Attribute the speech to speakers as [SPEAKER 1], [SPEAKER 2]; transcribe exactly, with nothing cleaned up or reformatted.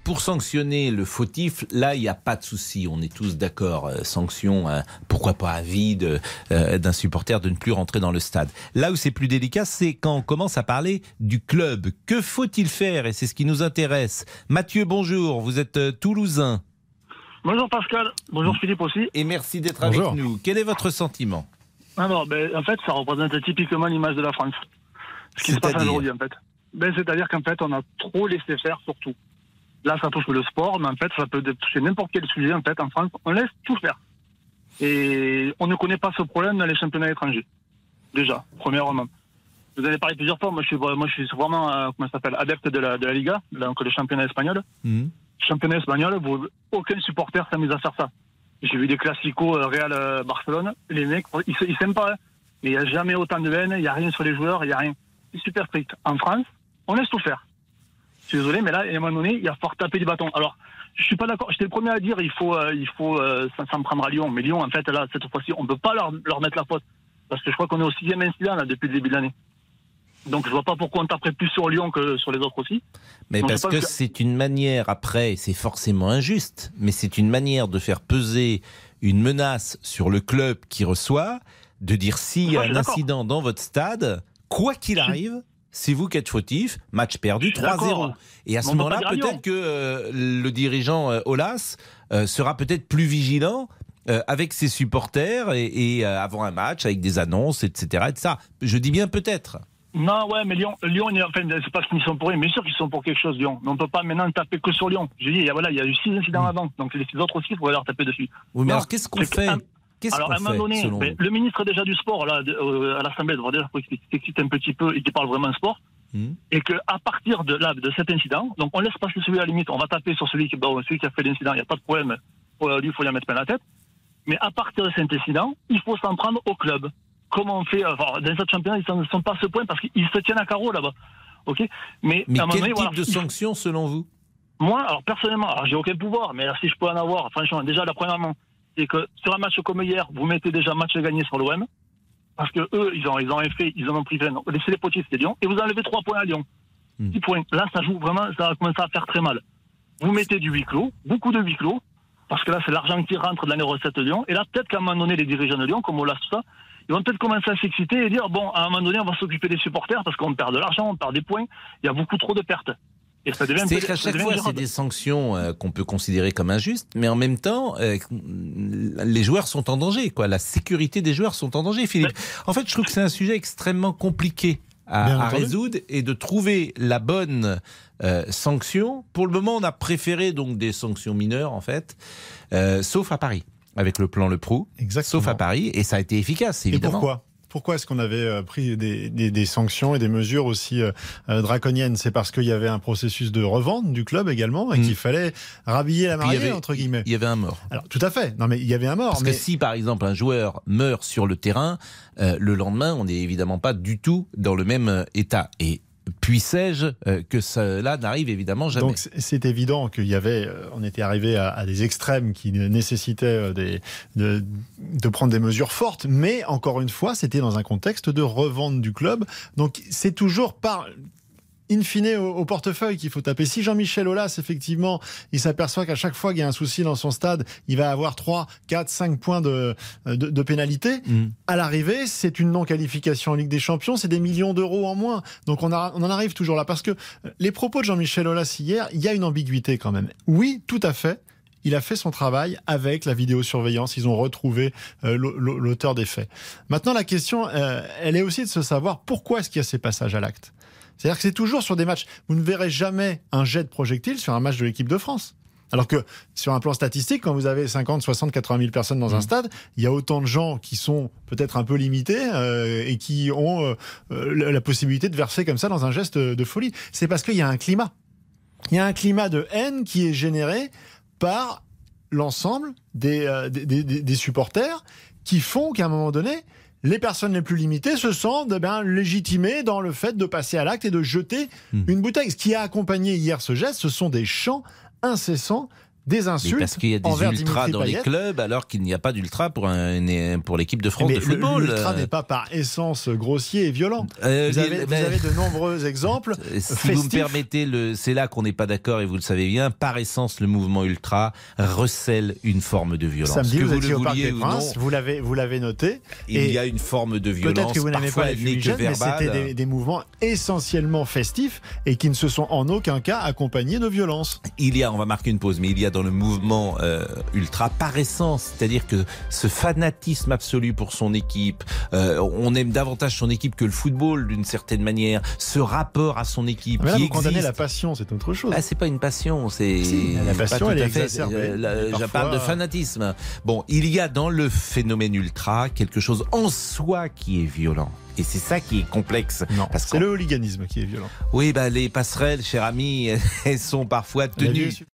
[SPEAKER 1] pour sanctionner le fautif, là, il n'y a pas de souci. On est tous d'accord. Euh, sanction, euh, pourquoi pas à vie de, euh, d'un supporter de ne plus rentrer dans le stade. Là où c'est plus délicat, c'est quand on commence à parler du club. Que faut-il faire? Et c'est ce qui nous intéresse. Mathieu, bonjour. Vous êtes euh, toulousain.
[SPEAKER 2] Bonjour Pascal. Bonjour Philippe aussi.
[SPEAKER 1] Et merci d'être
[SPEAKER 3] Bonjour.
[SPEAKER 1] avec nous. Quel est votre sentiment?
[SPEAKER 2] Alors, ben, en fait, ça représente typiquement l'image de la France. Ce qui se passe
[SPEAKER 1] C'est-à-dire
[SPEAKER 2] aujourd'hui, en fait. Ben, c'est-à-dire qu'en fait, on a trop laissé faire sur tout. Là, ça touche le sport, mais en fait, ça peut toucher n'importe quel sujet, en fait, en France. On laisse tout faire. Et on ne connaît pas ce problème dans les championnats étrangers. Déjà, premièrement. Vous avez parlé plusieurs fois. Moi, je suis, moi, je suis vraiment, euh, comment ça s'appelle, adepte de la, de la Liga, donc le championnat espagnol.
[SPEAKER 1] mmh.
[SPEAKER 2] Championnat espagnol, vous, aucun supporter s'amuse à faire ça. J'ai vu des classicos euh, Real euh, Barcelone, les mecs, ils, ils s'aiment pas, hein. Mais il n'y a jamais autant de haine, il n'y a rien sur les joueurs, il n'y a rien. C'est super strict. En France, on laisse tout faire. Je suis désolé, mais là, à un moment donné, il y a fort taper du bâton. Alors, je suis pas d'accord, j'étais le premier à dire, il faut, euh, il faut euh, s'en prendre à Lyon. Mais Lyon, en fait, là, cette fois-ci, on ne peut pas leur, leur mettre la faute. Parce que je crois qu'on est au sixième incident, là, depuis le début de l'année. Donc je vois pas pourquoi on taperait plus sur Lyon que sur les autres aussi.
[SPEAKER 1] Mais
[SPEAKER 2] Donc,
[SPEAKER 1] parce que,
[SPEAKER 2] que
[SPEAKER 1] c'est une manière, après, c'est forcément injuste, mais c'est une manière de faire peser une menace sur le club qui reçoit, de dire s'il y a
[SPEAKER 2] Moi, je
[SPEAKER 1] un
[SPEAKER 2] suis
[SPEAKER 1] incident dans votre stade, quoi qu'il arrive, c'est vous qui êtes fautif, match perdu trois zéro. Et à ce
[SPEAKER 2] Mais on peut
[SPEAKER 1] moment-là,
[SPEAKER 2] pas dire
[SPEAKER 1] peut-être
[SPEAKER 2] Lyon.
[SPEAKER 1] que euh, le dirigeant euh, Aulas euh, sera peut-être plus vigilant euh, avec ses supporters et, et euh, avant un match, avec des annonces, et cetera, et cetera. Je dis bien peut-être.
[SPEAKER 2] Non, ouais, mais Lyon, Lyon, il y a- enfin, c'est pas qu'ils sont pour rien, mais sûr qu'ils sont pour quelque chose, Lyon. Mais on peut pas maintenant taper que sur Lyon. Je dis, il y a, voilà, il y a eu six incidents
[SPEAKER 1] Mmh.
[SPEAKER 2] avant, donc les six autres aussi, il faudrait leur taper dessus.
[SPEAKER 1] Oui, mais
[SPEAKER 2] Non,
[SPEAKER 1] alors qu'est-ce qu'on
[SPEAKER 2] c'est que,
[SPEAKER 1] fait
[SPEAKER 2] un-
[SPEAKER 1] Qu'est-ce
[SPEAKER 2] Alors,
[SPEAKER 1] qu'on
[SPEAKER 2] à un moment
[SPEAKER 1] fait,
[SPEAKER 2] donné,
[SPEAKER 1] selon
[SPEAKER 2] ben,
[SPEAKER 1] vous
[SPEAKER 2] le ministre déjà du sport, là, de, euh, à l'Assemblée, devrait déjà qu'il s'excite un petit peu et qu'il parle vraiment sport,
[SPEAKER 1] Mmh.
[SPEAKER 2] et qu'à partir de là, de cet incident, donc on laisse passer celui à la limite, on va taper sur celui qui, bon, celui qui a fait l'incident, il n'y a pas de problème, pour lui, il faut lui en mettre plein la tête, mais à partir de cet incident, il faut s'en prendre au club. Comment on fait, enfin, dans cette championnat, ils ne sont pas à ce point parce qu'ils se tiennent à carreau là-bas. Ok, mais,
[SPEAKER 1] Mais
[SPEAKER 2] à un moment
[SPEAKER 1] quel
[SPEAKER 2] donné,
[SPEAKER 1] type
[SPEAKER 2] voilà,
[SPEAKER 1] de
[SPEAKER 2] il-
[SPEAKER 1] sanction selon vous?
[SPEAKER 2] moi, alors personnellement, alors, j'ai aucun pouvoir, mais si je peux en avoir, franchement, déjà la premièrement, c'est que sur un match comme hier, vous mettez déjà match gagné sur l'O M, parce que eux, ils ont, ils ont fait, ils en ont pris vingt. Laissez les potiers, c'était Lyon, et vous enlevez trois points à Lyon.
[SPEAKER 1] Hmm.
[SPEAKER 2] dix points. Là, ça joue vraiment, ça va commencer à faire très mal. Vous mettez du huis clos, beaucoup de huis clos, parce que là, c'est l'argent qui rentre de l'année recette de Lyon, et là, peut-être qu'à un moment donné, les dirigeants de Lyon, comme Olas, tout ça, ils vont peut-être commencer à s'exciter et dire, bon, à un moment donné, on va s'occuper des supporters, parce qu'on perd de l'argent, on perd des points, il y a beaucoup trop de pertes. Et ça devient un peu-
[SPEAKER 1] C'est qu'à
[SPEAKER 2] ça
[SPEAKER 1] chaque
[SPEAKER 2] devient
[SPEAKER 1] fois, c'est
[SPEAKER 2] gérable.
[SPEAKER 1] des sanctions euh, qu'on peut considérer comme injustes, mais en même temps, euh, les joueurs sont en danger, quoi. La sécurité des joueurs sont en danger, Philippe. En fait, je trouve que c'est un sujet extrêmement compliqué à,
[SPEAKER 3] Bien
[SPEAKER 1] à
[SPEAKER 3] entendu.
[SPEAKER 1] résoudre et de trouver la bonne euh, sanction. Pour le moment, on a préféré donc des sanctions mineures, en fait, euh, sauf à Paris, avec le plan Le Prou.
[SPEAKER 3] Exactement.
[SPEAKER 1] Sauf à Paris, et ça a été efficace,
[SPEAKER 3] Et
[SPEAKER 1] évidemment.
[SPEAKER 3] pourquoi Pourquoi est-ce qu'on avait euh, pris des, des, des sanctions et des mesures aussi euh, euh, draconiennes? C'est parce qu'il y avait un processus de revente du club également et
[SPEAKER 1] Mm.
[SPEAKER 3] qu'il fallait rhabiller la
[SPEAKER 1] Puis il y
[SPEAKER 3] mariée,
[SPEAKER 1] avait-
[SPEAKER 3] entre guillemets.
[SPEAKER 1] Il y avait un mort.
[SPEAKER 3] Alors, tout à fait. Non, mais il y avait un mort.
[SPEAKER 1] Parce
[SPEAKER 3] mais...
[SPEAKER 1] que si, par exemple, un joueur meurt sur le terrain, euh, le lendemain, on n'est évidemment pas du tout dans le même euh, état. Et puissais-je euh, que cela n'arrive évidemment jamais.
[SPEAKER 3] Donc c'est- c'est évident qu'il y avait, euh, on était arrivé à, à des extrêmes qui nécessitaient euh, des, de, de prendre des mesures fortes, mais encore une fois, c'était dans un contexte de revente du club. Donc c'est toujours par in fine au, au portefeuille qu'il faut taper. Si Jean-Michel Aulas, effectivement, il s'aperçoit qu'à chaque fois qu'il y a un souci dans son stade, il va avoir trois, quatre, cinq points de, de, de pénalité.
[SPEAKER 1] Mmh.
[SPEAKER 3] À l'arrivée, c'est une non-qualification en Ligue des Champions, c'est des millions d'euros en moins. Donc on, a, on en arrive toujours là. Parce que les propos de Jean-Michel Aulas hier, il y a une ambiguïté quand même. Oui, tout à fait. Il a fait son travail avec la vidéosurveillance. Ils ont retrouvé euh, l'auteur des faits. Maintenant, la question, euh, elle est aussi de se savoir pourquoi est-ce qu'il y a ces passages à l'acte. C'est-à-dire que c'est toujours sur des matchs. Vous ne verrez jamais un jet de projectile sur un match de l'équipe de France. Alors que sur un plan statistique, quand vous avez cinquante, soixante, quatre-vingt mille personnes dans un stade, il y a autant de gens qui sont peut-être un peu limités euh, et qui ont euh, la, la possibilité de verser comme ça dans un geste de folie. C'est parce qu'il y a un climat. Il y a un climat de haine qui est généré par l'ensemble des, euh, des, des, des supporters qui font qu'à un moment donné, les personnes les plus limitées se sentent eh bien, légitimées dans le fait de passer à l'acte et de jeter mmh. une bouteille. Ce qui a accompagné hier ce geste, ce sont des chants incessants des insultes.
[SPEAKER 1] Mais parce qu'il y a des
[SPEAKER 3] envers
[SPEAKER 1] ultras
[SPEAKER 3] Dimitri
[SPEAKER 1] dans
[SPEAKER 3] Payet.
[SPEAKER 1] les clubs, alors qu'il n'y a pas d'ultra pour, un, pour l'équipe de France
[SPEAKER 3] Mais
[SPEAKER 1] de football.
[SPEAKER 3] L'ultra n'est pas par essence grossier et violent.
[SPEAKER 1] Euh,
[SPEAKER 3] vous, avez,
[SPEAKER 1] mais,
[SPEAKER 3] vous avez de nombreux exemples.
[SPEAKER 1] Si
[SPEAKER 3] festifs.
[SPEAKER 1] vous me permettez, le, c'est là qu'on n'est pas d'accord et vous le savez bien. Par essence, le mouvement ultra recèle une forme de violence.
[SPEAKER 3] Samedi,
[SPEAKER 1] que
[SPEAKER 3] vous,
[SPEAKER 1] vous
[SPEAKER 3] étiez
[SPEAKER 1] le
[SPEAKER 3] au Parc
[SPEAKER 1] vouliez
[SPEAKER 3] des
[SPEAKER 1] ou
[SPEAKER 3] Princes,
[SPEAKER 1] non,
[SPEAKER 3] vous l'avez, vous l'avez noté.
[SPEAKER 1] il
[SPEAKER 3] et
[SPEAKER 1] y a une forme de violence.
[SPEAKER 3] Peut-être que vous n'aimez pas les fumigènes, mais c'était des, des mouvements essentiellement festifs et qui ne se sont en aucun cas accompagnés de violence.
[SPEAKER 1] Il y a, on va marquer une pause, mais il y a dans le mouvement euh, ultra par essence, c'est-à-dire que ce fanatisme absolu pour son équipe, euh, on aime davantage son équipe que le football d'une certaine manière, ce rapport à son équipe
[SPEAKER 3] Mais là,
[SPEAKER 1] qui
[SPEAKER 3] vous condamnez
[SPEAKER 1] existe.
[SPEAKER 3] la passion, c'est autre chose.
[SPEAKER 1] Ah, c'est pas une passion, c'est
[SPEAKER 3] Si, la passion,
[SPEAKER 1] pas
[SPEAKER 3] elle
[SPEAKER 1] tout
[SPEAKER 3] est
[SPEAKER 1] à fait.
[SPEAKER 3] exacerbée.
[SPEAKER 1] Euh, la-
[SPEAKER 3] Parfois,
[SPEAKER 1] je parle de fanatisme. Bon, il y a dans le phénomène ultra quelque chose en soi qui est violent. Et c'est ça qui est complexe.
[SPEAKER 3] Non,
[SPEAKER 1] Parce
[SPEAKER 3] c'est
[SPEAKER 1] qu'on-
[SPEAKER 3] le hooliganisme qui est violent.
[SPEAKER 1] Oui, bah, les passerelles, cher ami, elles sont parfois
[SPEAKER 3] La vie
[SPEAKER 1] tenues.
[SPEAKER 3] est